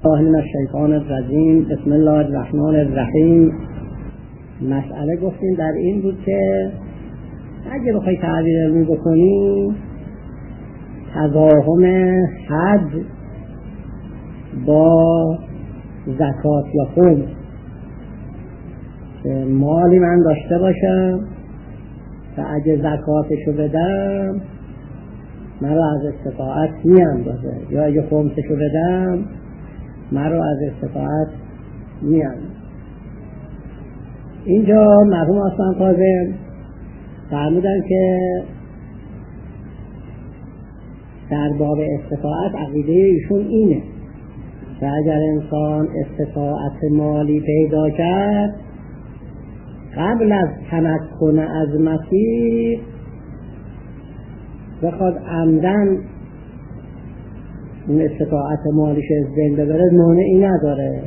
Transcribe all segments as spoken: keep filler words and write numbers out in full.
من الشیطان الرجیم. بسم الله الرحمن الرحیم. مسئله گفتیم در این بود که اگه بخوای تعبیر رو بکنی تضاهم حد با زکات یا خمس، که مالی من داشته باشم و اگه زکاتشو بدم من رو از استطاعت میاندازه، یا اگه خمسشو بدم من رو از استطاعت میاندازه. اینجا مرحوم اصلا کاظم فرمودن که در باب استطاعت عقیده ایشون اینه و اگر انسان استطاعت مالی پیدا کرد قبل از تمکن از مسیر بخواد عمدن اون استطاعت مالیش از بین ببره مانعی نداره.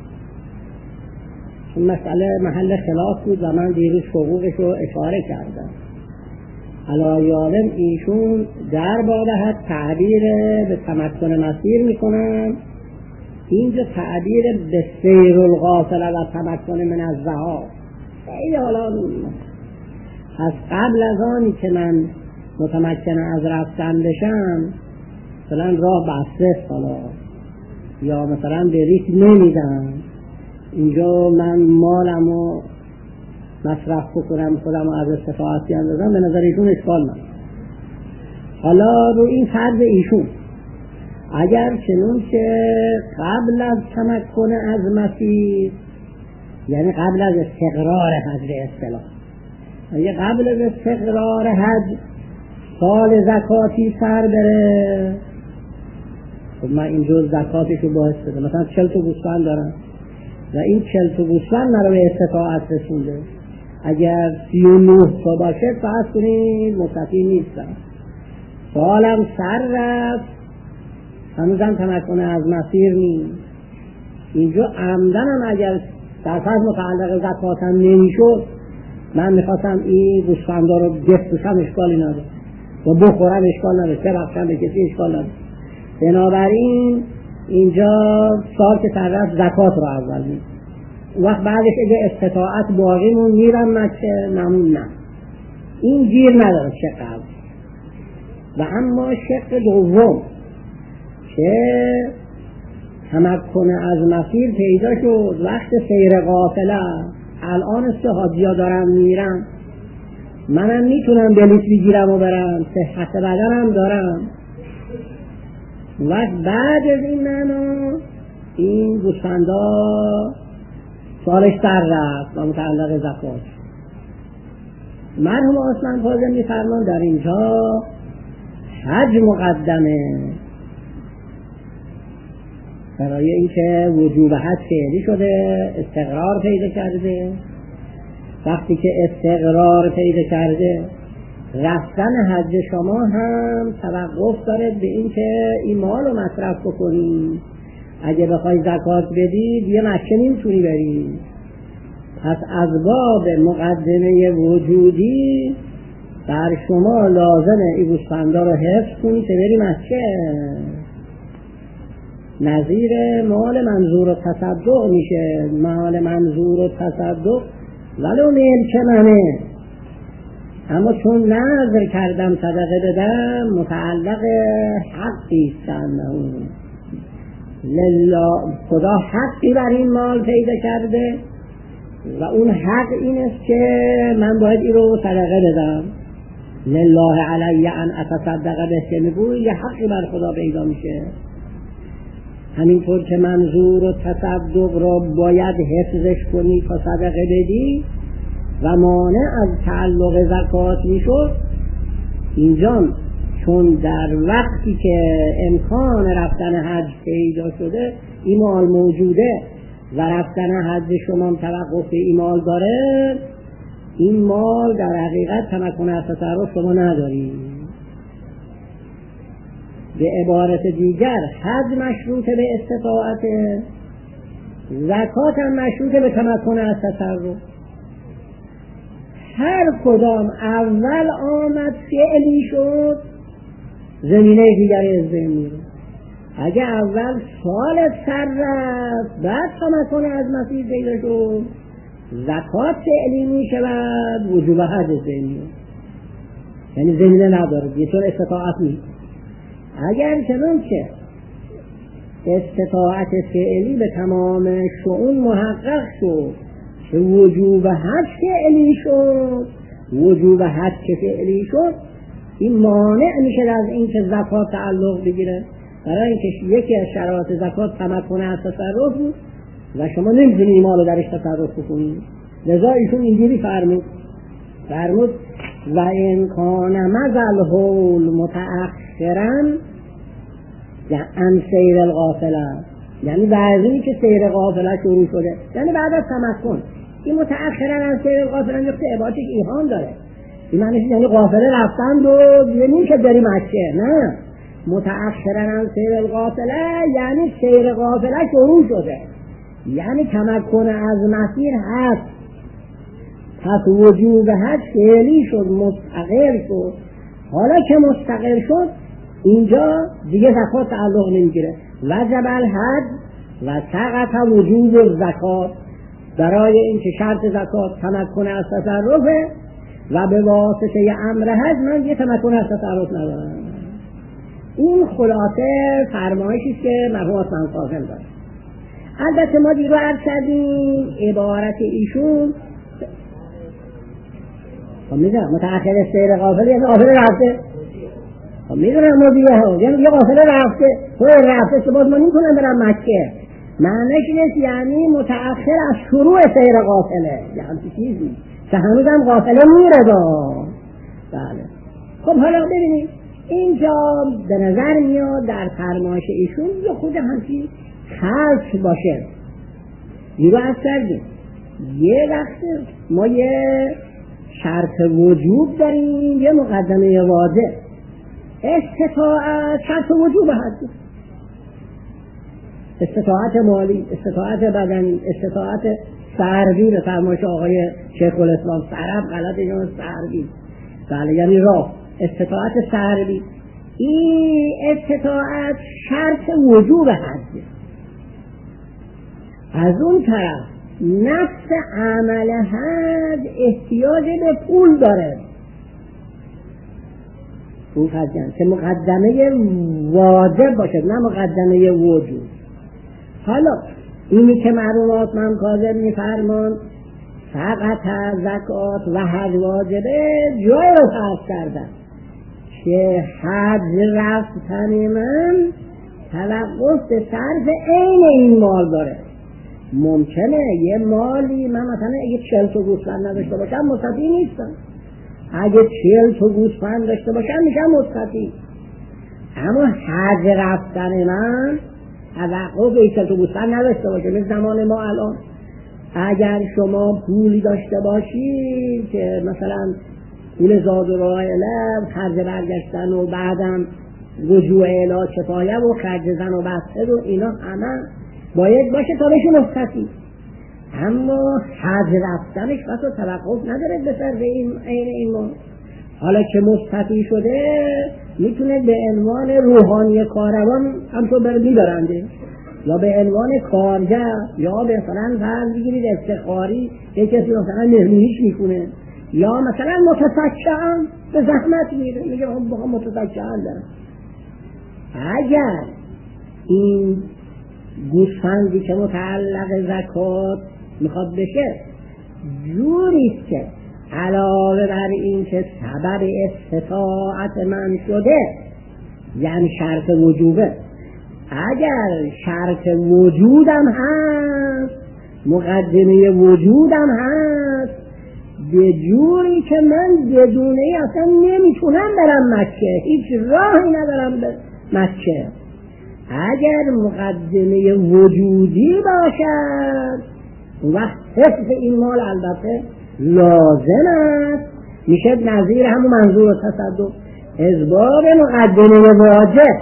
این مسئله محل خلاف بود و من دیروز حقوقش رو اشاره کردم. علایالم ایشون در باب حد تعبیر به تمکن مسیر میکنن، اینجا تعبیر به سیر الغافل و تمکن من از ذهاب. خیلی حالا از قبل از آنی که من متمکن از رفتن بشم مثلا راه بسته حالا یا مثلا به ریک نمیدم، اینجا من مالم رو مصرف بکنم خودم رو از استطاعتی اندازم، به نظر ایشون اشکال نداره. حالا رو این فرض ایشون اگر چنون که قبل از تمکن از مسیر، یعنی قبل از استقرار حد به اصطلاح، اگه قبل از استقرار حد سال زکاتی سر بره، خب من اینجا زکاتش رو باعث بده، مثلا چل تا گوسفند دارم و این چل تا گوسفند من رو به استطاعت رسونده، اگر سی و نه تا باشه فرض کنید مستطیع نیستم، سالم سر رفت هنوزم تمکن از مسیر نیست، اینجا عمدنم اگر در فرض متعلق زکاتم نمیشد من میخواستم این گوسفندا رو بفروشم اشکالی نداره و بخورم اشکال نداره، چه بخشم به کسی اشکال نداره. بنابراین اینجا سال که سر رفت زکات رو اول میدم، وقت بعدش اگه استطاعت باقیمون میرم مکه، نمون نه، این گیر نداره شق اول. و اما شق دوم که تمکن از مسیر پیدا شد، وقت سیر قافله الان است حاجیا دارم میرم، منم میتونم بلیط بگیرم و برم، صحت بدنم دارم، وقت بعد از این معنا این گوسفندا سالش سر رفت و متعلق زکات. مرحوم عثمان کاظم میفرمان در اینجا حج مقدمه برای اینکه وجوب حج فعلی شده، استقرار پیدا کرده. وقتی که استقرار پیدا کرده رفتن حج شما هم توقف داره به این که این مال رو مصرف بکنید. اگه بخوای زکات بدید یه مکه نمیتونی برید، پس از باب مقدمه وجودی بر شما لازمه این گوسفندا رو حفظ کنی که بری مکه. نظیر مال منظور و تصدق میشه، مال منظور و تصدق ولو ملک منه، اما چون نظر کردم صدقه بدم متعلق حقی استنه لله، خدا حقی بر این مال پیدا کرده و اون حق این است که من باید این رو صدقه بدم. لله علی ان اتصدق به که میگوی یه حقی بر خدا پیدا میشه. همینطور که منظور و تصدق را باید حفظش کنی تا صدقه بدی و مانع از تعلق زکات میشد، اینجا چون در وقتی که امکان رفتن حج پیدا شده این مال موجوده و رفتن حج شما توقف این مال داره، این مال در حقیقت تمکن از تصرف شما نداری. به عبارت دیگر حج مشروط به استطاعت، زکات هم مشروط به تمکن از تصرف. هر کدام اول آمد فعلی شد زمینه دیگری از بین میره. اگه اول سال سر رفت بعد تمکن از مسیر پیدا شد زکات فعلی می شود وجوب حج ذهنی، یعنی زمینه نداره دیگه چون استطاعت نیست. اگر چنانچه استطاعت فعلی به تمام شؤون محقق شد که وجوب حج فعلی شد، وجوب حج فعلی شد، این مانع میشه از این که زکات تعلق بگیره، برای اینکه یکی از شرایط زکات تمکن از تصرف بود و شما نمیتونید مالو درش تصرف بکنید. لذا ایشون اینجوری فرمود فرمود و این کان مزل حول متأخرا عن سیر القافله، یعنی بعضی که سیر قافله شروع شده یعنی بعد از تمکن. این متأخرا عن سیر القافله نقطه عبارتش ایهان داره، این معنیش یعنی قافله رفتند و دیگه نمیشه بری مکه، نه، متأخرا عن سیر القافله یعنی سیر قافله شروع شده، یعنی تمکن از مسیر هست، پس وجوب حج فعلی شد، مستقل شد. حالا که مستقل شد اینجا دیگه زکات تعلق نمیگیره. وجب الحج و سقط وجوب الزکات، برای اینکه شرط زکات تمکن از تصرفه و به واسطه امر حج من یه تمکن از تصرف ندارم. این خلاصه فرمایشی که مرحوم عثمان فاضل داره. البته ما دیگه عرض کردیم عبارت ایشون خب میدونم متأخر سیر قافله یعنی قافله رفته، خب میدونم مدیه ها یعنی یه قافله رفته تو رفته که باز ما نمیتونم برم مکه، معنیش نیست یعنی متأخر از شروع سیر قافله، یعنی چیزی که هنوزم قافله میره دا. بله خب حالا ببینید اینجا به نظر میاد در فرمایش ایشون یه خود همچی خلط باشه. دیگه از کردیم یه وقت ما یه شرط وجوب داریم، یه مقدمه واضح، استطاعت شرط وجوب هست، استطاعت مالی، استطاعت بدنی، استطاعت سروی به فرمایش آقای شیخ الاسلام، سرب غلط یا سروی، بله یعنی راه، استطاعت سروی، این استطاعت شرط وجوب هست. از اون طرف نفس عمل حج احتیاج به پول داره، پول خرجن که مقدمه واجب باشه نه مقدمه وجوب. حالا اینی که معلومات من کاظم میفرمان فقط زکات و حج واجبه جای رو فرض کردن که حج رفتن من توقف به صرف عین این مال داره. ممکنه یه مالی من مثلا اگه چهل تا گوسفند نداشته باشم مستطیع نیستم، اگه چهل تا گوسفند داشته باشم میشم مستطیع، اما حج رفتن من توقف به چهل تا گوسفند نداشته باشه. مثل زمان ما الان اگر شما پولی داشته باشید که مثلا پول زاد و رایله خرج برگشتن و بعدم رجوع علاج کفایه و خرج زن و بسته و اینا همه باید باشه تا بشه مستطیع، اما حج رفتنش واسه توقف نداره به سر این این این ما. حالا که مستطیع شده میتونه به عنوان روحانی کاروان همطور بر میبرنده یا به عنوان کارگر یا به مثلا فرض بگیرید افتخاری یک کسی مثلا مهمونیش میکنه یا مثلا متفکران به زحمت میره میگه هم بخوام متفکران دارم. اگر این گوسفندی که متعلق زکات میخواد بشه جوریست که علاوه بر این که سبب استطاعت من شده یعنی شرط وجوبه، اگر شرط وجودم هست مقدمه وجودم هست به جوری که من بدونه ای اصلا نمیتونم برم مکه، هیچ راهی ندارم به مکه، اگر مقدمه وجودی باشد وقت حفظ این مال البته لازم است، میشه نظیر همون منظور تصدق اسباب مقدمه واجب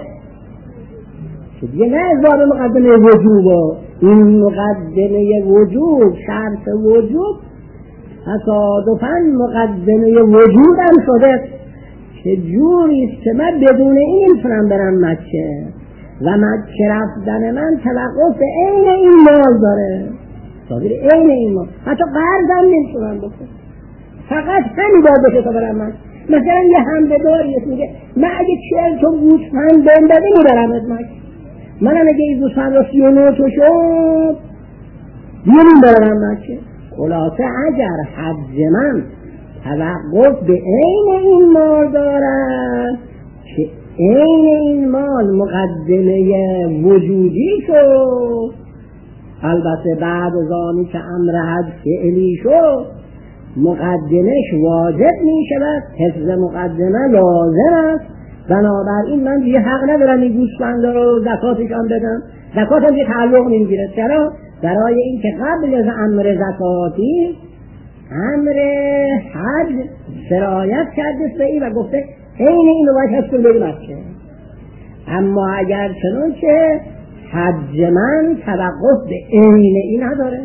که دیگه نه اسباب مقدمه وجوب، این مقدمه وجوب شرط وجوب تصادفاً مقدمه وجودم شده که جوریست که من بدون این نمیتونم برم مکه، و مکه رفتن من توقف عین این مال داره، صادر عین این مال، حتی قرضم نمیتونم بکنم، فقط همین باید بشه تا برم من. مثلا یه حمله داری میگه من اگه چهل تا گوسفند بندازه میبرم از مکه، منم اگه این گوسفند را سی و نه تا شد دیگه میبرم مکه. خلاصه اگر حج من توقف به عین این مال دارد که عین این مال مقدمه وجودی شد، البته بعد از آنی که امر حج فعلی شد مقدمش واجب می شود، حفظ مقدمه لازم است. بنابراین من دیگه حق ندارم این گوسفندا رو زکاتشان بدم، زکاتم دیگه تعلق نمیگیره. چرا؟ برای اینکه قبل از امر زکاتی امر حج سرایت کرده به این و گفته عین این رو باید حفظ کنید بچه. اما اگر چنانچه حج من توقف به عین این نداره،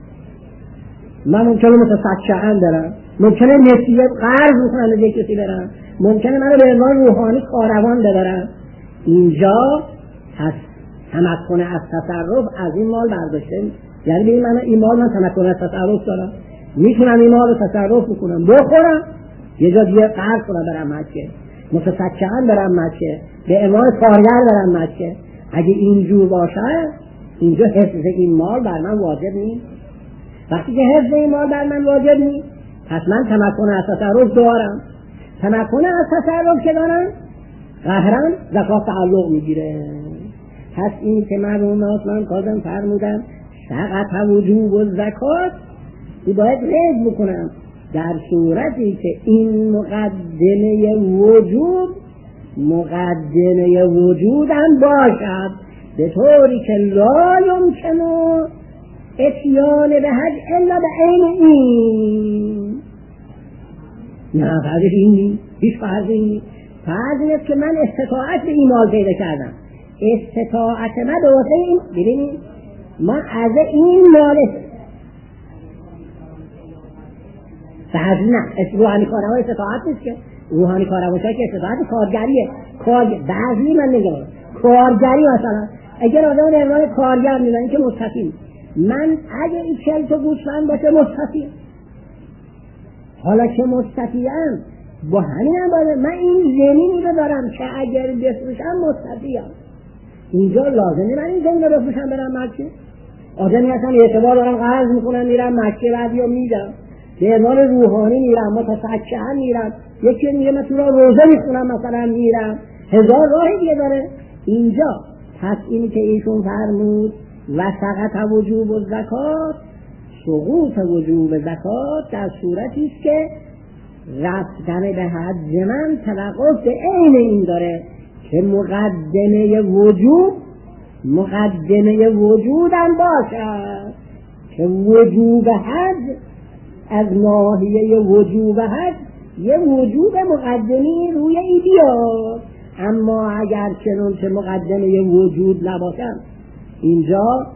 من ممکنه متفکرن برم، ممکنه نسیه قرض بکنم از یک کسی برم، ممکنه من رو به عنوان روحانی کاروان ببرم، اینجا پس تمکن از تصرف از این مال برداشته، یعنی به این من این مال من تمکن از تصرف دارم، میتونم این مال رو تصرف بکنم، بخورم، یه جا دیگه قرض کنم برم مکه، متفکرن برم مکه، به عنوان کارگر برم مکه. اگه اینجور باشه اینجا حفظ این مال بر من واجب نیست. وقتی که حفظ این مال بر من واجب نیست پس من تمکن از تصرف دارم، تمکن از تصرف که دارم قهرم زکات تعلق میگیره. پس این که مرمومات من قادم فرمودم سقط وجوب و زکات ای باید رد بکنم در صورتی که این مقدمه وجود مقدمه وجودم باشد، به طوری که لا یمکنه اتیان به حج الا به عین این. نه فرضش این نیست، هیچ فرض این نیست. فرض این است که من استطاعت به این مال پیدا کردم، استطاعت من به واسه این، ببینید ما از این مال فرض نه روحانی کارهای استطاعت نیست که روحانی کارهای که استطاعت کارگریه، کار بعضی من نگم کارگری مثلا اگر آدم در عنوان کارگر میدونی که مستقیم من اگه این چل تا گوسفند باشه مستطیع، حالا که مستطیعم با همین هم باید من این زمینی رو دارم که اگر بفروشم مستطیعم، اینجا لازمه من این زمین رو بفروشم برم مکه. آدمی هستم اعتبار دارم قرض میکنم میرم مکه بعد یا میدم به عنوان روحانی میرم، متفکرن میرم، یکی میگه من تو را روزه میخونم مثلا میرم، هزار راهی دیگه داره. اینجا پس اینی که ایشون فرمود و سقط وجوب و زکات، سقوط وجوب زکات در صورتی است که رفتن به حج من توقف به عین این داره که مقدمه وجود مقدمه وجودم باشد، که وجوب حج از ناحیه وجوب حج یه وجوب مقدمی روی ای بیاد. اما اگر چنانچه مقدمه وجود نباشم اینجا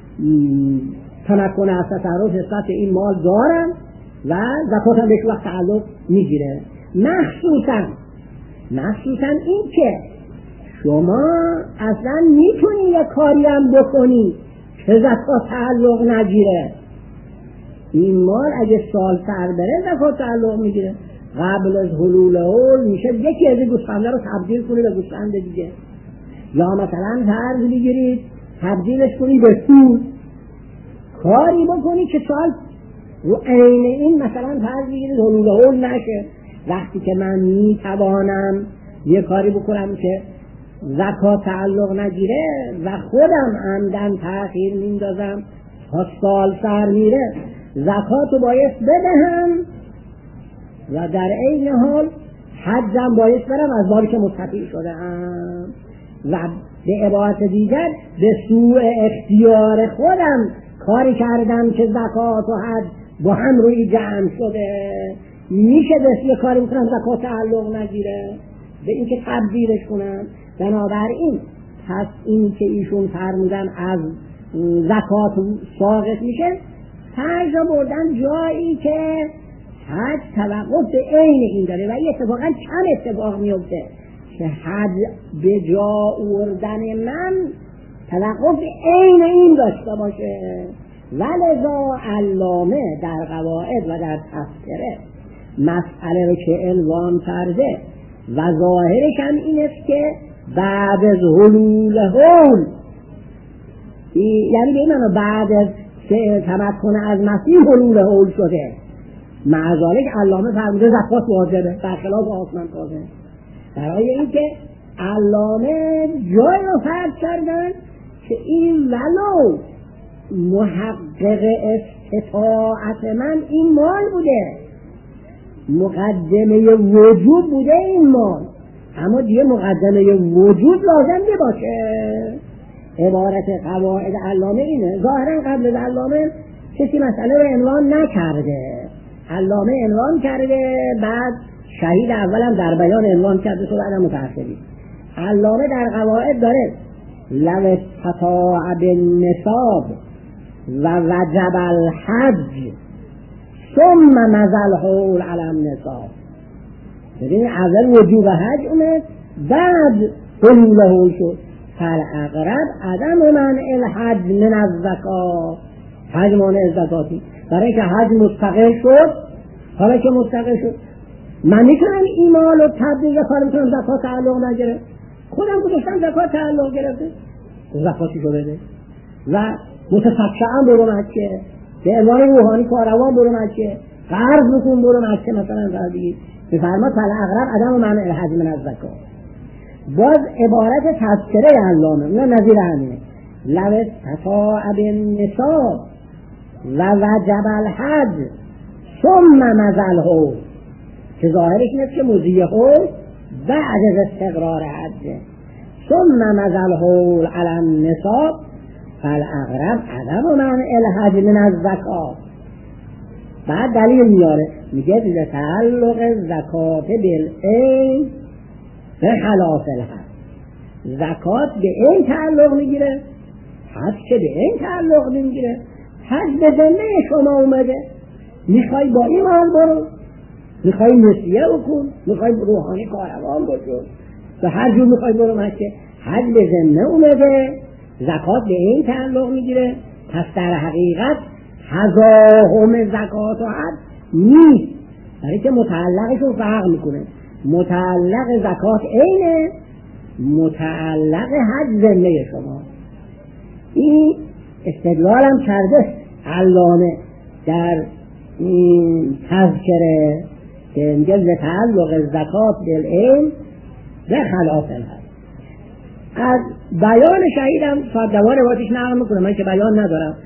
تمکن از تصرف نسبت این مال دارم و زکاتم بهش وقت تعلق میگیره. مخصوصا مخصوصا این که شما اصلا میتونی یه کاری هم بکنی که زکات تعلق نگیره. این مال اگه سال سر بره زکات تعلق میگیره، قبل از حلول حول میشه یکی از این گوسفنده رو تبدیل کنی به گوسفند دیگه، یا مثلا فرض بگیرید تبدیلش کنی به سود، کاری بکنی که سال رو عین این مثلا فرض بگیرید حلول حول نشه. وقتی که من میتوانم یه کاری بکنم که زکات تعلق نگیره و خودم عمدن تأخیر میندازم تا سال سر میره، زکات رو باید بدهم و در عین حال حجم باید برم از باری که مستطیع شده ام و به عبارت دیگر به سوء اختیار خودم کاری کردم که زکات و حج با هم روی جمع شده. میشه دست یه کاری بکنم زکات تعلق نگیره به این که تبدیلش کنم. بنابراین پس این که ایشون فرمودن از زکات ساقط میشه، فرض بردن جایی که حج توقف به عین این داره و این اتفاقا کم اتفاق میفته که حج به جا آوردن من توقف عین این داشته باشه. ولذا علامه در قواعد و در تذکره مسئله رو که عنوان کرده و ظاهرش هم این است که بعد از حلول حول، یعنی به این بعد از تمکن از مسیح حلول حول شده، مع ذالک علامه فرموده زکات واجبه برخلاف آسمان کاظم. برای اینکه علامه جای رو فرض کردن که این ولو محقق استطاعت من این مال بوده، مقدمه وجود بوده این مال، اما دیگه مقدمه وجود لازم باشه. عبارت قواعد علامه اینه. ظاهرا قبل از علامه کسی مسئله رو عنوان نکرده، علامه عنوان کرده، بعد شهید اولم در بیان عنوان کرده تو بعدم متأخری. علامه در قواعد داره لو استطاع بالنصاب و وجب الحج ثم مزل حول علی النصاب. ببین اول وجوب حج اومد بعد حلول حول شد. فالاقرب عدم منع الحج من الزکات، حج مانع زکاتی. برای که حج مستقل شد، حالا که مستقل شد من میتونم ایمان و تبدیل کار میتونم زکات تعلق نگیره، خودم گذاشتم زکات تعلق گرفته زکاتی رو بده و متفکرم برو مکه، به عنوان روحانی کاروان برو مکه، قرض بکن برو مکه مثلا در دیگه بفرما فالاقرب عدم منع الحج من الزکات. باز عبارت تذکره علامه اون نظیر همینه لو استطاع بالنصاب و وجب الحج ثم مزل حول، که ظاهرش اینه که مضی حول بعد از استقرار حج ثم مزل حول علی النصاب فالاقرب عدم منع الحج من الزکات. بعد دلیل میاره میگه لتعلق زکات بالعین به خلاف الحج، زکات به این تعلق میگیره، حج که به این تعلق نمیگیره. حج به ذمه شما اومده، میخوای با این مال برو، میخوای نسیه بکن، میخوای روحانی کاروان بشو، به هر جور میخوای برو مکه، حج به ذمه اومده، زکات به این تعلق میگیره. پس در حقیقت تضاهم زکات و حج نیست، برای که متعلقشون فرق میکنه. متعلق زکات اینه، متعلق حج ذمه شما. این استدلال هم کرده علامه در این تذکره که میگه لتعلق زکات بالعین به خلاف الحج. از بیان شهیدم صادوار رواتش نقل میکنم، من که بیان ندارم،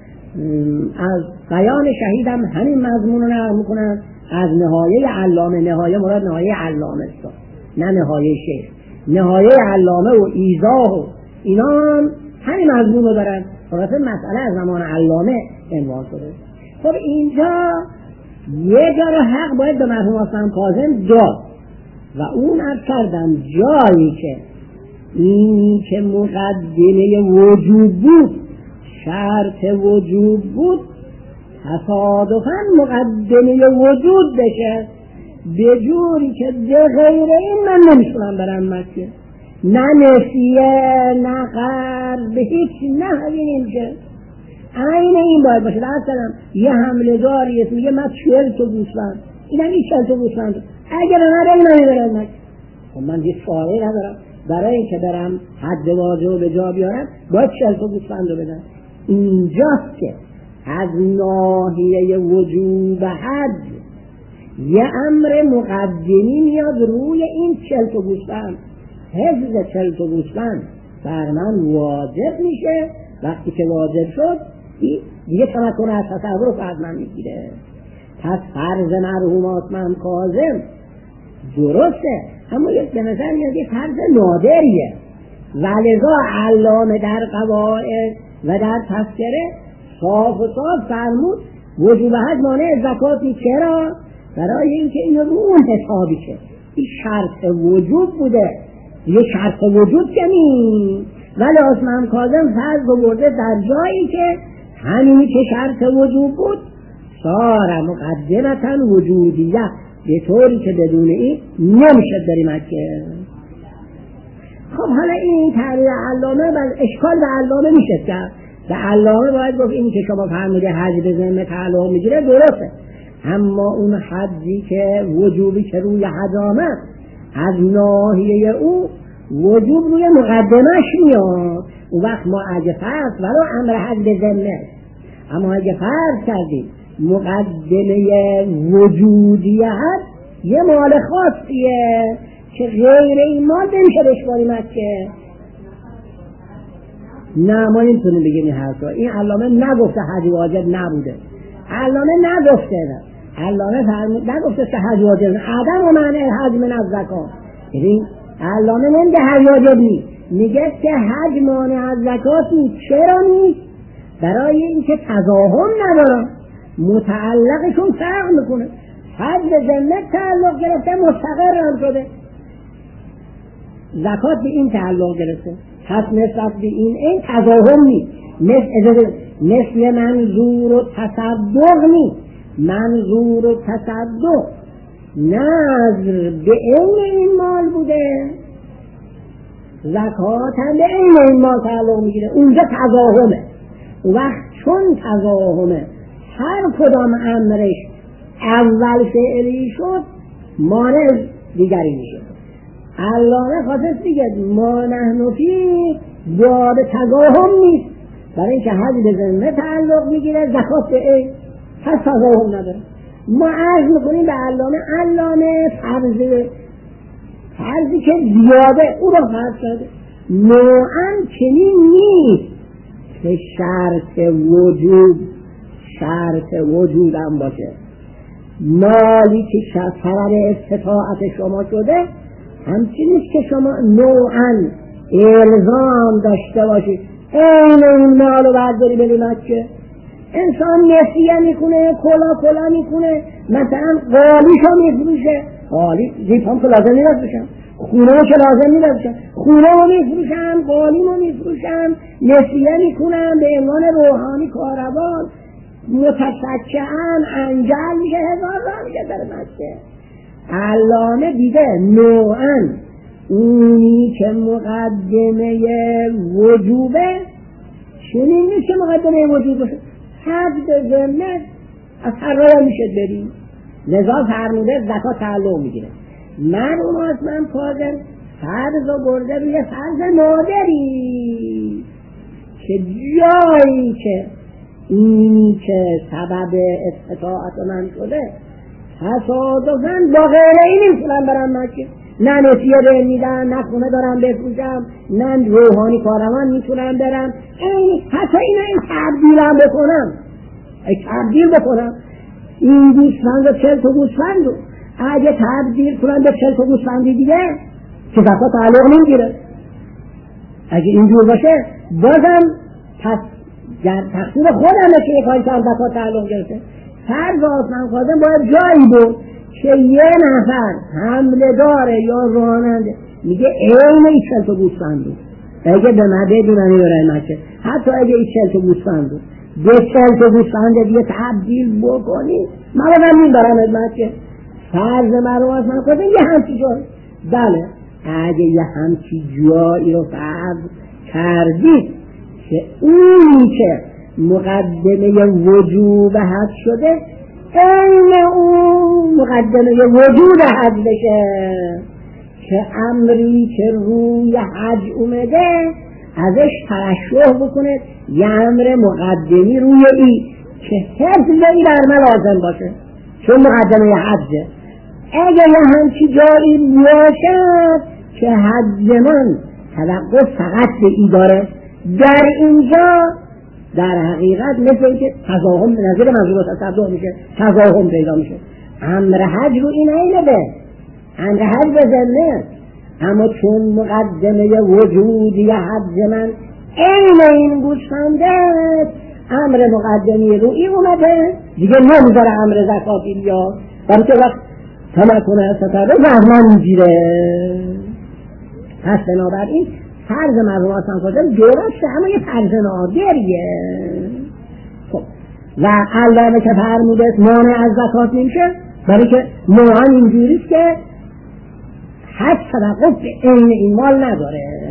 از بیان شهیدم همین مضمون رو نقل میکنم از نهایه علامه. نهایه مراد نهایه علامه است نه نهایه شیخ. نهایه علامه و ایضاح و اینا هم همین مضمون رو دارن. خلاصه مسئله از زمان علامه عنوان شده. خب اینجا یه جا رو حق باید به مرحوم آسمان کاظم داد و اون عرض کردم جایی که این که مقدمه وجود بود، شرط وجود بود، تصادفاً مقدمه وجود بشه به جوری که به غیر این من نمیتونم برم مکه، نه نسیه نه قرض به هیچ نحوی نمیشه. عین این باید باشه. مثلا یه حمله داری میگه من چهل تا گوسفند، اینم این چهل تا گوسفند، اگر نره این نمیبرم مکه. خب من یه سوالی ندارم، برای اینکه برم حد واجب به جا بیارم باید چهل تا گوسفند رو بدم. اینجاست که از ناحیه وجوب حج یه امر مقدمی میاد روی این چهل تا گوسفند. حفظ چهل تا گوسفند بر من واجب میشه. وقتی که واجب شد دیگه تمکن از تصرف از من میگیره. پس فرض مرحوم آسمان کاظم درسته، اما یک به نظر میاد یک فرض نادریه. ولذا علامه در قواعد و در تذکره صاف و صاف فرمود وجوب حج مانع زکاتی. چرا؟ برای اینکه این رو اون حسابی که این شرط وجود بوده، یه شرط وجود که نیم، ولی آسمان کاظم فرض برده در جایی که همینی که شرط وجود بود سار مقدمتا وجودیه، به طوری که بدون این نمیشه بریم مکه. خب حالا این تعبیر علامه و اشکال به علامه میشه کرد. به علامه باید گفت اینی که شما فرموده حج به ذمه تعلق میگیره درسته، اما اون حجی که وجوبی که روی حج آمد از ناحیه او وجوب روی مقدمش میاد. اون وقت ما اگه فرض ولو امر حج به ذمه، اما اگه فرض کردیم مقدمه وجودی حج یه مال خاصیه که غیر این مال نمیشه بهش وارد که نه ما نمیتونیم بگیم این حرفا. این علامه نگفته حج واجب نبوده، علامه نگفته نه. علامه فرمود نگفته که حج واجب نه، عدم و معنی حج من از زکات. ببین علامه نمیگه حج واجب نیست، میگه که حج مانع از زکات نیست. چرا نیست؟ برای اینکه تضاهم نداره، متعلقشون فرق میکنه. حج به ذمه تعلق گرفته مستقر هم شده، زکات به این تعلق گرفته، پس نسبت به این این تضاهم نیست. مثل, مثل منظور و تصدق نیست. منظور و تصدق نظر به این این مال بوده، زکات هم به این این مال تعلق میگیره، اونجا تضاهمه. وقت چون تضاهمه هر کدام امرش اول فعلی شد مانع دیگری میشه. علامه خاصه دیگه ما نحن فی باب تضاهم نیست، برای اینکه حج به ذمه تعلق میگیره، زکات به این، پس تضاهم نداره. ما عرض میکنیم به علامه، علامه فرض فرضی که زیاده او رو فرض کرده، نوعا چنین نیست که شرط وجود شرط وجود هم باشه. مالی که سبب استطاعت شما شده همچنین نیست که شما نوعا الزام داشته باشید این این مال رو برداری بری مکه. انسان نسیه میکنه، کلا کلا میکنه، مثلا قالیشو میفروشه، قالی زیپام که لازم نیست بشم، خونه که لازم نیست بشم، خونه رو میفروشم، قالی رو میفروشم، نسیه میکنم به عنوان روحانی کاروان، متفکران انجل میشه، هزار راه میشه در مکه. علامه دیده نوعا اونی که مقدمه وجوبه چنین نیست که مقدمه وجود باشه. حج به ذمه از هر راه میشه بریم، لذا فرموده زکات تعلق میگیره. من اون از من کاظم فرض و برده روی فرض نادری که جایی که اینی که سبب استطاعت من شده تصادفاً با غیر این نمیتونم برم مکه، نه نسیه به میدن، نه خونه دارم بفروشم، نه روحانی کاروان میتونم برم، این حتی اینا این تبدیلم بکنم ای تبدیل بکنم این گوسفند و چل تا گوسفند رو اگه تبدیل کنم به چل تا گوسفندی دیگه که زکات تعلق نمیگیره. اگه اینجور باشه بازم پس در تقصیر خودمه که یک کاری که زکات تعلق گرفته. فرض آسمان خواهدم باید جایی بود که یه نفر حمله داره یا راننده میگه این ای چل تا گوسفند بود، اگه به من بدونم میبرن مکه، حتی اگه ای چل تا گوسفند بود به چل تا گوسفند دیگه تبدیل بکنی من بازم میبرم مکه. فرض من رو آسمان خواهدم یه همچی جایی، بله اگه یه همچی جایی رو فرض کردید که اونی که مقدمه وجوب حج شده این اون مقدمه وجود حج بشه که امری که روی حج اومده ازش ترشح بکنه یه امر مقدمی روی ای که حفظ ای در من لازم باشه چون مقدمه حجه. اگر یه همچی جایی باشد که حج من توقف فقط به ای داره، در اینجا در حقیقت مثل اینکه تضاهم به نظر منظور تصدق میشه، تضاهم پیدا میشه. امر حج رو این اینه به امر حج به ذمه، اما چون مقدمه وجودی حج من این این گوسفندت امر مقدمی رو این اومده دیگه نمیذاره امر زکاتی بیاد، برای که وقت تمکنه ستاره زحمن میگیره. پس بنابراین فرض مرحوم آسان خواهدم درسته اما یه فرض نادریه. خب و علامه که فرموده مانع از زکات نمیشه برای که نوعا اینجوریست که حج توقف به این این مال نداره.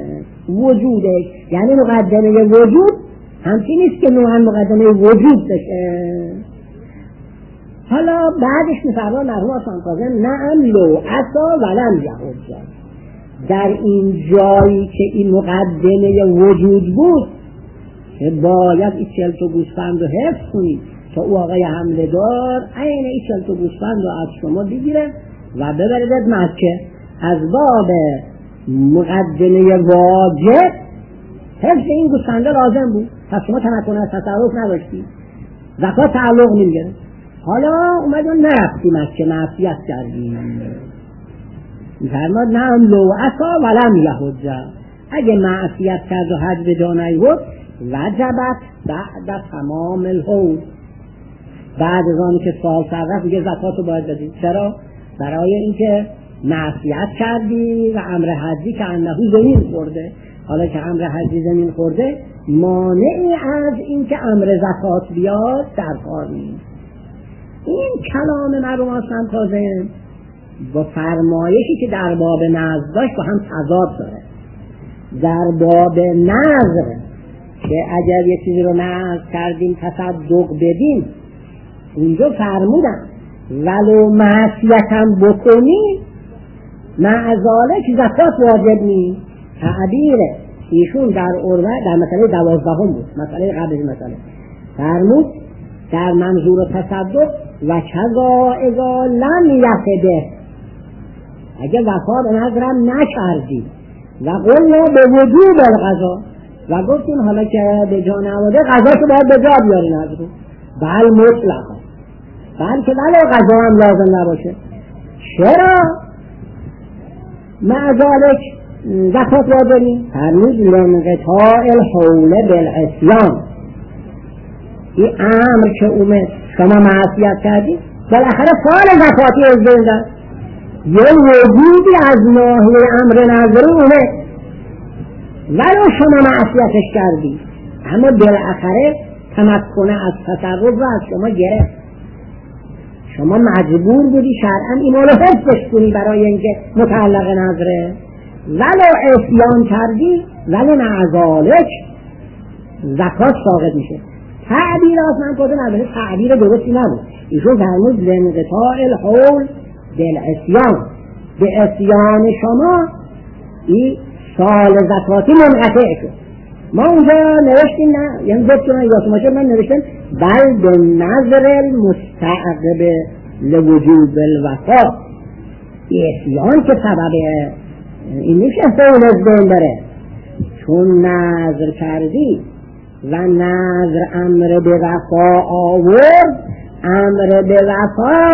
وجودش، یعنی مقدمه وجود همچین نیست که نوعا مقدمه وجود بشه. حالا بعدش میفرما مرحوم آسان کاظم نعم لو عصا ولم یحج، در این جایی که این مقدمه وجود بود که باید این چهل تا گوسفند رو حفظ کنید تا او آقای حمله دار عین این چهل تا گوسفند رو از شما بگیره و ببردد مکه، از باب مقدمه واجب حفظ این گوسفنده لازم بود، پس شما تمکن از تصرف نداشتید، زکات تعلق نمیگرفت. حالا اومدون نرفتی مکه، معصیت کردی. میفرماد نعم لو عصا ولم یحج، اگه معصیت کرد و حج به جا نیورد وجبت بعد تمام الحول، بعد از آنی که سال سر رفت دیگه زکات رو باید بدید. چرا؟ برای اینکه معصیت کردی و امر حجی که انه زمین خورده. حالا که امر حجی زمین خورده مانعی از اینکه امر زکات بیاد در کار نیست. این کلام مرحوم آسان کاظم با فرمایشی که در باب نذر داشت با هم تضاد داره. در باب نذر که اگر یه چیزی رو نذر کردیم تصدق بدیم، اونجا فرمودن ولو معصیتم بکنی معذالک زکات واجب نیست. تعبیر ایشون در عروه در مسئله دوازدهم بود، مسئله قبل مسئله فرمود در منظور تصدق و کذا اذا لم یفده، اگه وفا به نظرم نکردی و قلنا به وجوب القضا، و گفتیم حالا که به جا نواده قضا که باید به جا بیاری نظرو، بل مطلقا، بلکه ولو قضا هم لازم نباشه. چرا معذالک زکات را داریم؟ فرمود لانقطاع الحول بالعصیان، این امر که اومد شما معصیت کردی بالاخره فال زکاتی از بینده یه وجودی از ناحیه امر نظری اومد ولو شما معصیتش کردی، اما بالاخره تمکن از تصرف رو از شما گرفت. شما مجبور بودی شرعاً این رو حفظش کنی برای اینکه متعلق نظره، ولو عصیان کردی ولی معذالک زکات ساقط میشه. تعبیر آسان کاظم البته تعبیر درستی نبود، ایشون فرمود لانقطاع الحول بالعصیان، به عصیان شما این سال زکاتی منقطع شد. ما اونجا نوشتیم نه، یعنی گفتم یا شما شد من نوشتم بل به نظر المستعقب لوجوب الوفا، عصیان که سبب این میشه حول از بین بره، چون نظر کردی و نظر امر به وفا آورد، امر به وفا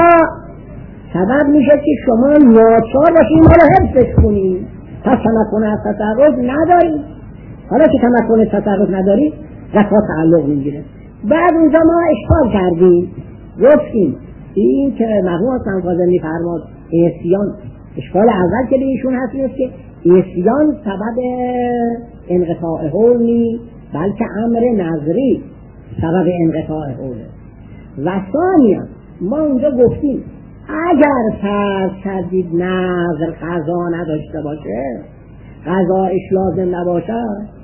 سبب میشه که شما ناچار باشید ما رو حفظش کنید، پس تمکن از تصرف نداری. حالا که تمکن از تصرف نداری زکات تعلق میگیره. بعد اونجا ما اشکال کردیم، گفتیم این که مرحوم آسان کاظم میفرماد عصیان، اشکال اول که به ایشون هست نیست که عصیان سبب انقطاع حول نیست، بلکه امر نظری سبب انقطاع حوله. و ثانیاً ما اونجا گفتیم اگر فرض کردید نظر قضا نداشته باشه، قضایش لازم نباشه،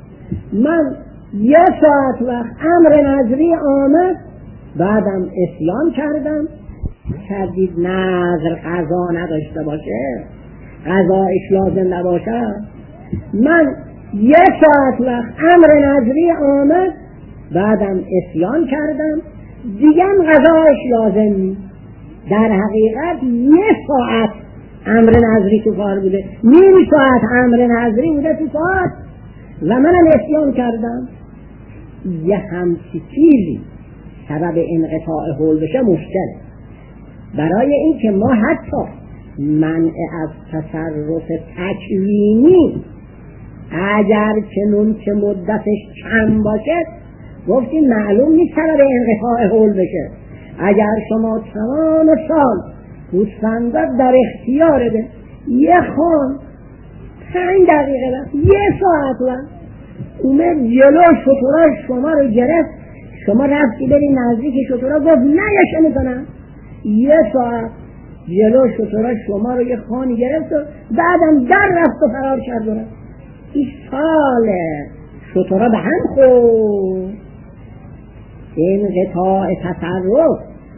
من یه ساعت وقت امر نظری آمد بعدم عصیان کردم، کردید نظر قضا نداشته باشه، قضایش لازم نباشه، من یه ساعت وقت امر نظری آمد بعدم عصیان کردم، دیگه قضایش لازم نیست. در حقیقت یه ساعت امر نظری تو کار بوده، نیم ساعت امر نظری بوده تو کار و منم عصیان کردم. یه همچی چیزی سبب انقطاع حول بشه مشکله. برای این که ما حتی منع از تصرف تکوینی اگر چنون که مدتش کم باشه گفتیم معلوم نیست سبب انقطاع حول بشه. اگر شما تمام سال گوسفندات در اختیار ده، یه خان پنج دقیقه وقت یه ساعت وقت اومد جلو شترها شما رو گرفت، شما رفتی بری نزدیک شترها گفت نه یشه میکنم، یه ساعت جلو شترها شما رو یه خانی گرفت و بعدم در رفت و فرار کرد و رفت. این سال شطورا به هم خورد، انقطاع تصرف،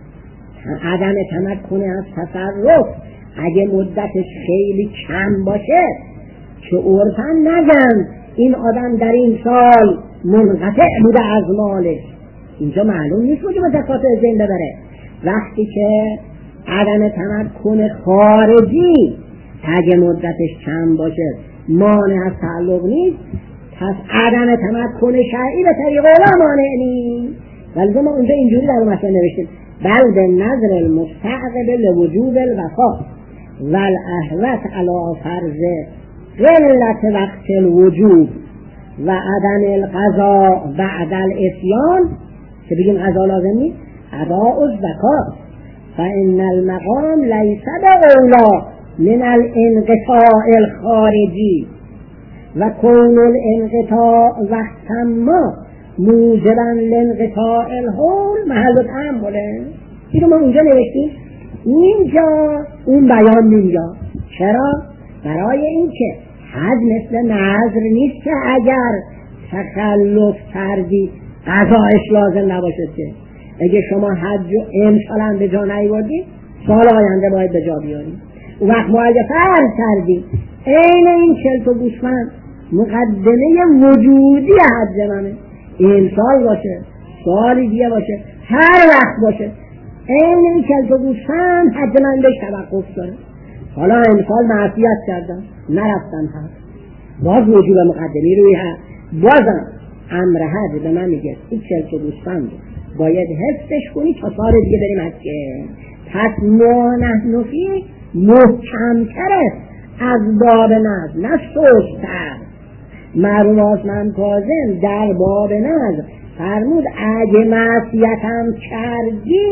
عدم تمکن از تصرف اگه مدتش خیلی کم باشه که عرفاً نگن این آدم در این سال منقطع بوده از مالش، اینجا معلوم نیست که زکات زین ببره. وقتی که عدم تمکن خارجی اگه مدتش کم باشه مانع از تعلق نیست، پس عدم تمکن شرعی به طریق اولا مانع نیست. ولی ما اونجا اینجوری در اون مثلا نوشتیم بل به نظر المستعقب لوجوب الوفا والاحوط علی فرض قلت وقت الوجوب و عدم القضاء بعد الاسیان، که بگیم قضا لازم نیست، اداء الزکات فان المقام لیس باولا من الانقطاع الخارجی و کون الانقطاع وقتا ما موجبا لانقطاع الحول محل تأمله. اینو ما اونجا نوشتیم، اینجا اون بیان نینجا. چرا؟ برای اینکه حج مثل نظر نیست که اگر تخلف کردی قضایش لازم نباشه. که اگه شما حج امسال به جا نیاوردی سال آینده باید به جا بیاری. اون وقت ما اگه فرض کردی این این چل تا گوسفند مقدمه وجودی حج منه، امسال باشه سالی دیگه باشه هر وقت باشه این این چل تا گوسفند حج من بهش توقف داره. حالا امسال معصیت کردم نرفتم حج، باز وجود مقدمی روی حج، بازم امر حج به من میگه این چل تا گوسفند باید حفظش کنی تا سال دیگه بریم حج. پس ما نحن فی محکمتر از باب نظر، نه سوستر. مرحوم آسمان کاظم در باب نظر فرمود اگه معصیتم کردی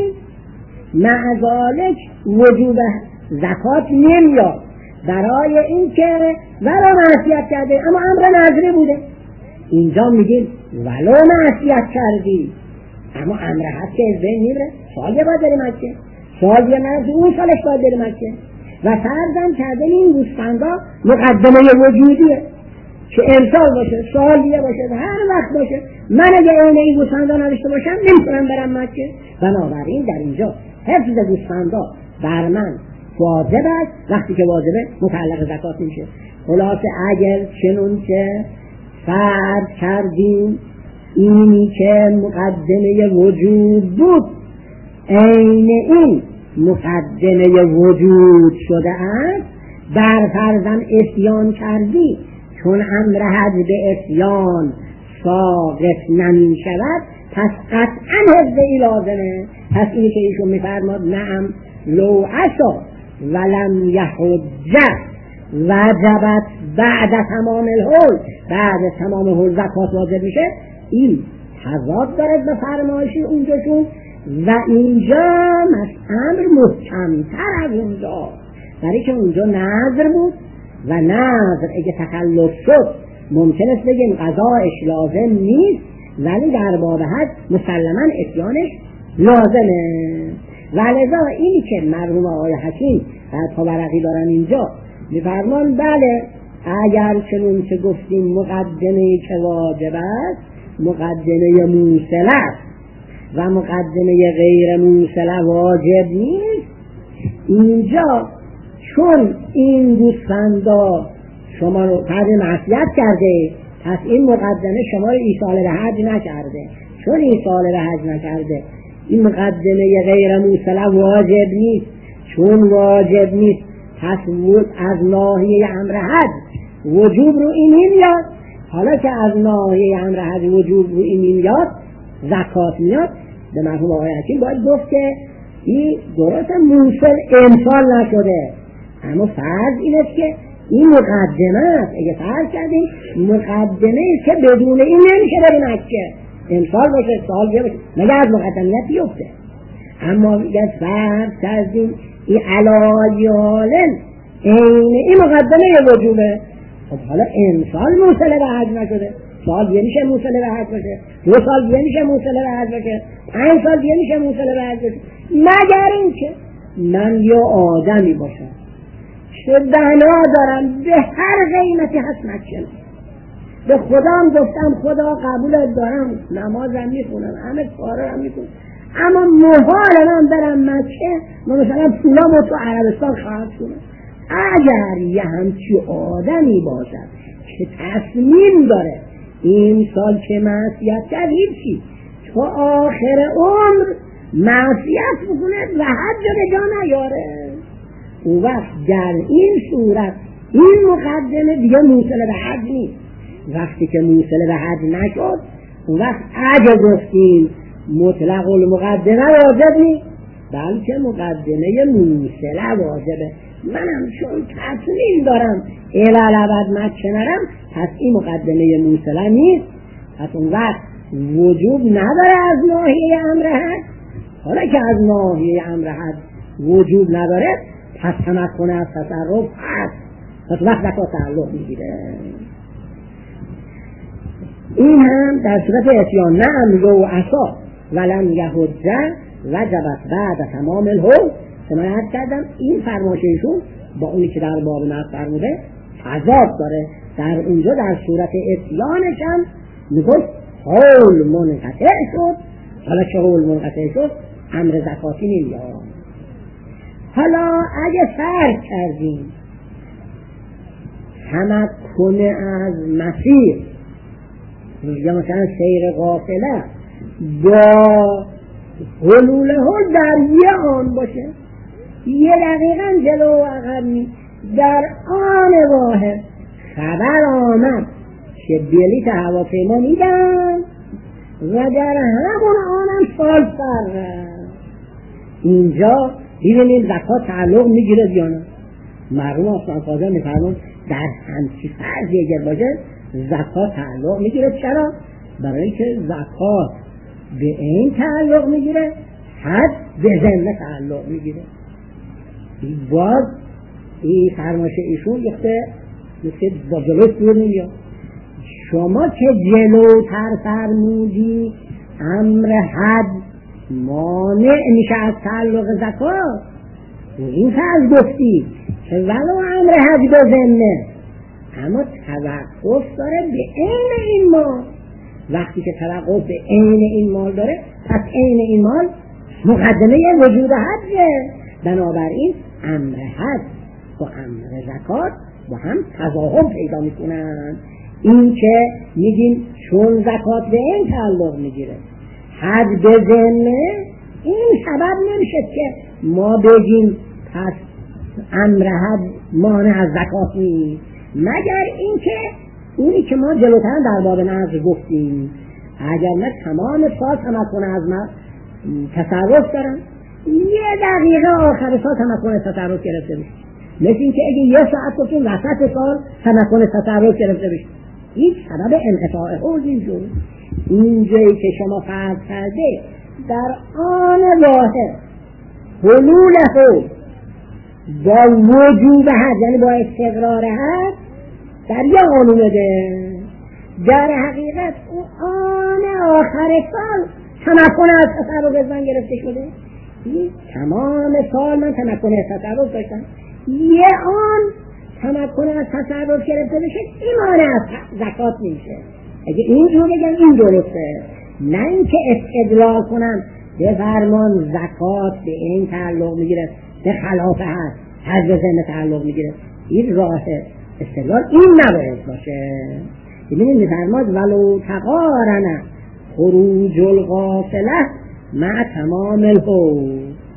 معذالک وجوب زکات نمیاد، برای این که ولو معصیت کرده اما امر نظری بوده. اینجا میگیم ولو معصیت کردی اما امر هست که از بین میبره، سال یه باید بریم مکه، سال یه نظر اون سالش باید بریم مکه. و فرضم کردن این گوسفندا مقدمه وجودیه که امسال باشه سال دیگه باشه هر وقت باشه، من اگه اون این گوسفندا نداشته باشم نمیتونم برم مکه. بنابراین در اینجا حفظ گوسفندا بر من واجب است، وقتی که واجبه متعلق زکات میشه. خلاصه اگر چنون که فرض کردیم اینی که مقدمه وجود بود عین این مقدمه وجود شده است، بر فرضاً اسیان کردی چون امر حج به اسیان ساقط نمی شود پس قطعاً حفظی لازمه. پس اینی که ایشون میفرماد نعم لو عصا ولم یحج وجبت بعد تمام الحول، بعد تمام الحول زکات واجب میشه، این تضاد دارد به فرمایشی اونجاشون و اینجا امر محکمتر از اونجا، برای که اونجا نظر بود و نظر اگه تخلف شد ممکن است بگیم قضایش لازم نیست، ولی در باب حج مسلما اتیانش لازمه. ولذا اینی که مرحوم آقای حکیم تا ورقی دارن اینجا میفرمان بله اگر چنون که گفتیم مقدمه که واجب است مقدمه موصله است و مقدمه غیر موصله واجب نیست، اینجا چون این گوسفندا شما رو قد معصیت کرده پس این مقدمه شما رو ایصال به حج نکرده، چون ایصال به حج نکرده این مقدمه غیر موصله واجب نیست، چون واجب نیست پس از ناحیه امر حج وجوب رو این میاد. حالا که از ناحیه امر حج وجوب رو این میاد زکات میاد، به مرحوم آقای حکیم باید گفت که این درست موصل امسال نشده، اما فرض اینه که این مقدمه است. اگه فرض کردیم مقدمه است که بدون این نمیشه بریم مکه، امسال باشه سال دیگه باشه مگه از مقدمیت بیفته. اما اگه فرض کردیم این علایالن این مقدمه وجوبه، خب حالا امسال موصله به حج نشده، سال دیگه میشه موصله به حج باشه، دو سال دیگه میشه موصله به حج باشه، پنج سال دیگه میشه موصله به حج باشه، مگر اینکه من یه آدمی باشم که بنا دارم به هر قیمتی هست مکه به خودم گفتم خدا قبولت دارم، نمازم میخونم، همه کارا رو میکنم، اما محال من برم مکه و مثلا پولامو تو عربستان خواهد کنم. اگر یه همچی آدمی باشد که تصمیم داره این سال که معصیت کرد هیچی تا آخر عمر معصیت بکنه و حج به جا نیاره، اون وقت در این صورت این مقدمه دیگه موصل به حج نیست. وقتی که موصل به حج نشد اون وقت اگه گفتیم مطلق المقدمه واجب نیست، بلکه مقدمه موصله واجبه. منم چون تصمیم دارم الالعبد مکه نرم، پس این مقدمه موصله نیست، پس اون وقت وجوب نداره از ناحیه امر حج. حالا که از ناحیه امر حج وجوب نداره، پس تمکن از تصرف هست، پس وقت زکات تعلق میگیره. این هم در صورت اتیان نعم و عصا ولم یحجه وجبت بعد تمام الحول. که من عرض کردم این فرمایششون با اونی که در باب نفس فرموده تضاد داره. در اونجا در صورت اتیانش هم میگفت حول منقطع شد، حالا که حول منقطع شد امر زکاتی نمیاد. حالا اگه فرق کردیم تمکن از مسیر یا مثلا سیر قافله با حلول حل در یه آن باشه، یه دقیقا جلو و عقب نیست، در آن واحد خبر آمد که بلیط هواپیما میدن و در همون آنم سال سر اینجا ببینیم زکات تعلق میگیره یا نه. مرحوم آستان خواجه میفرمون در همچی فرضی اگر باشه زکات تعلق میگیره. چرا؟ برای که زکات به این تعلق میگیره، حد به ذمه تعلق میگیره. باز این فرمایش ایشون گفته مثل با جلوش دور نمیاد. شما که جلوتر فرمودی امر حد مانع میشه از تعلق زکات، این فرض گفتی که ولو امر حج به ذمه اما توقف داره به عین این مال. وقتی که توقف به عین این مال داره پس عین این مال مقدمه وجود حجه. بنابراین امر حج و امر زکات با هم تضاهم پیدا میکنن. این که میگیم چون زکات به این تعلق میگیره حج به ذمه، این سبب نمیشه که ما بگیم پس امر حج مانع از زکات نیست، مگر اینکه اونی که ما جلوتر در باب نظر گفتیم اگر نه تمام سال تمکن از ما تصرف دارن، یه دقیقه آخر سال تمکن تصرف گرفته بشه. مثل اینکه اگه یه ساعت گفتیم وسط سال تمکن تصرف گرفته بشه، هیچ سبب انقطاع حول اینجور. اینجایی که شما فرض کرده در آن واحد حلول حول با وجود حد، یعنی با استقرار حد در یه آن اومده، در حقیقت اون آن آخر سال تمکن از تصرف از من گرفته شده. تمام سال من تمکن از تصرف داشتم، یه آن تمکن از تصرف گرفته بشه این مانع از زکات میشه. اگه اینجور بگم این درسته، نه اینکه استدلال کنم به فرمان زکات به این تعلق میگیره به خلاف هست حج به ذمه تعلق میگیره. این راه استدلال این نباید باشه. ببینید میفرماد ولو تقارن خروج القافله مع تمام الحول.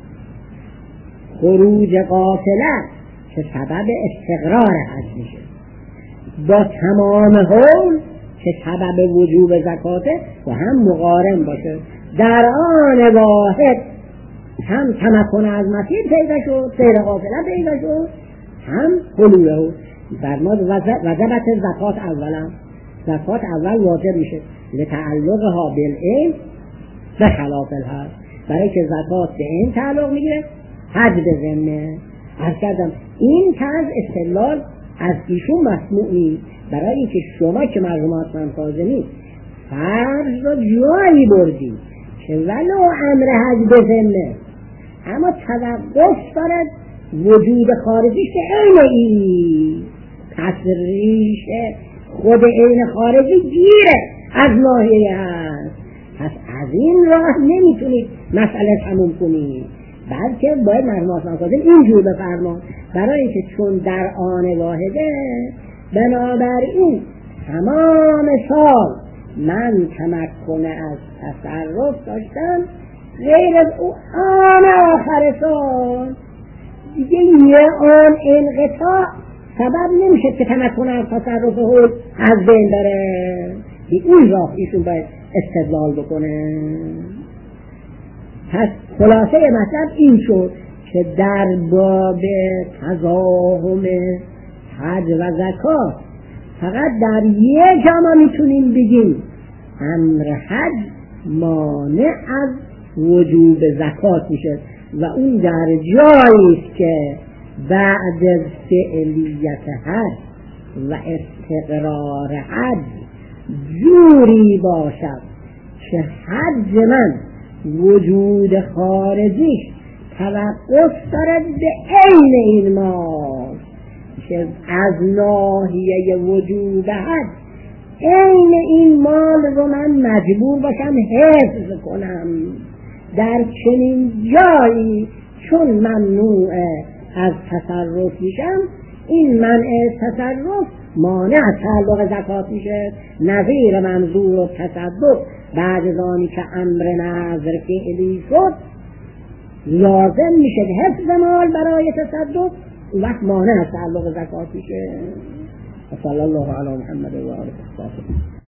خروج قافله که سبب استقرار حج میشه با تمام حول که سبب وجوب زکاته و هم مقارن باشه، در آن واحد هم تمکن از مسیر پیدا شد، سیر قافله پیدا شد، هم حلوله. فرماد وجبت زکات اولا، زکات اول واجب میشه لتعلقها بالعین به خلاف الحج، برای که زکات به این تعلق میگیره حج به ذمه. عرض کردم این طرز استدلال از ایشون مسموع نیست، برای اینکه شما که مرحوم حسن کاظمی فرض رو جایی بردی که ولو امر حج به ذمه اما توقف دارد وجود خارجیش که عین این پس ریشه خود عین خارجی گیره از ناحیه هست. پس از این راه نمیتونید مسئله تموم کنید، بلکه باید مرحوم آسمان کاظم اینجور بفرمان برای اینکه چون در آن واحده، بنابراین تمام سال من تمکن از تصرف داشتم، غیر از او آن آخر سال دیگه یه آن انقطاع سبب نمیشه که تمکن از تصرف حول از بین بره. این راه ایشون باید استدلال بکنه. پس خلاصه مطلب این شد که در باب تضاهم حج و زکات فقط در یک جا ما میتونیم بگیم امر حج مانع از وجوب زکات میشه و اون در جایی است که بعد از فعلیت حج و استقرار حج جوری باشد که حج من وجود خارجیش توقف دارد به عین این مال، که از ناحیه وجود حج عین این مال رو من مجبور باشم حفظ کنم. در چنین جایی چون ممنوع از تصرف میشم، این منع تصرف مانع از تعلق زکات میشه. نظیر منظور و تصدق بعد از آنی که امر نظر فعلی شد لازم میشه حفظ مال برای تصدق، وقت مانع از تعلق زکات میشه. صلی الله علی محمد و آله و صحبه.